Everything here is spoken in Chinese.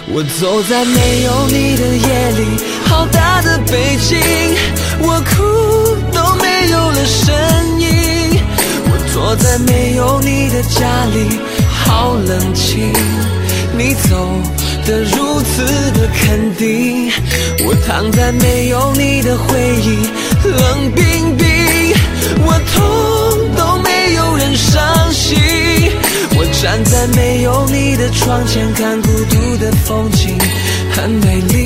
我走在没有你的夜里，好大的北京，我哭都没有了声音。我坐在没有你的家里，好冷清，你走得如此的肯定。我躺在没有你的回忆，冷冰冰，我痛都没有人伤心。我站在没有你的窗前，看孤独的风景，很美丽。